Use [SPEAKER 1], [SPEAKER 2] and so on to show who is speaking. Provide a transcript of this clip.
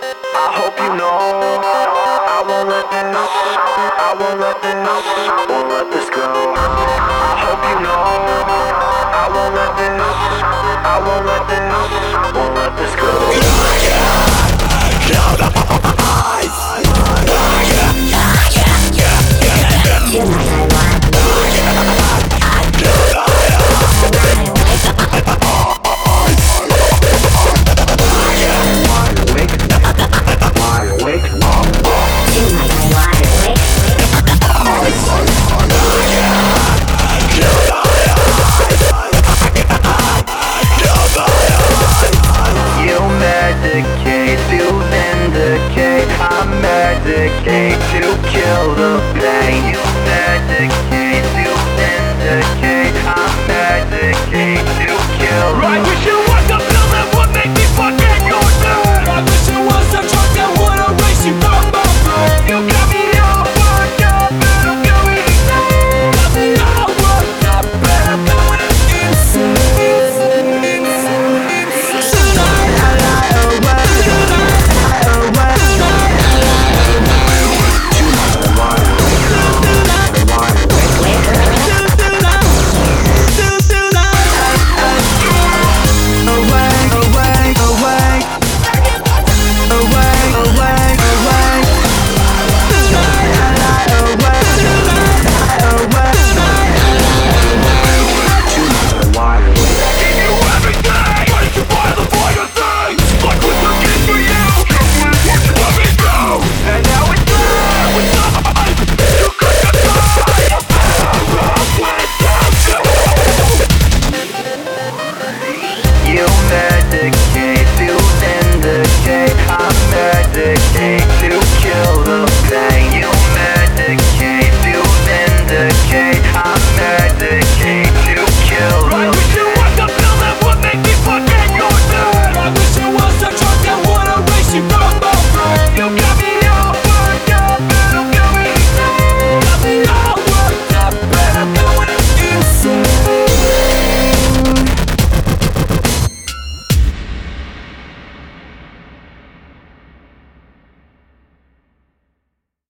[SPEAKER 1] I hope you know I won't let this, I won't let this, won't let this go. I hope you know I won't let this, I won't let this, won't let this go. Medicate to indicate, I medicate to kill the pain. You medicate to indicate, I medicate to kill the pain.
[SPEAKER 2] I wish it was the pill that would make me forget your name. I wish it was the drug that would erase you from my brain. You got me all worked up and I'm going insane. Got me all worked up and I'm going insane.
[SPEAKER 1] You medicate to indicate, I medicate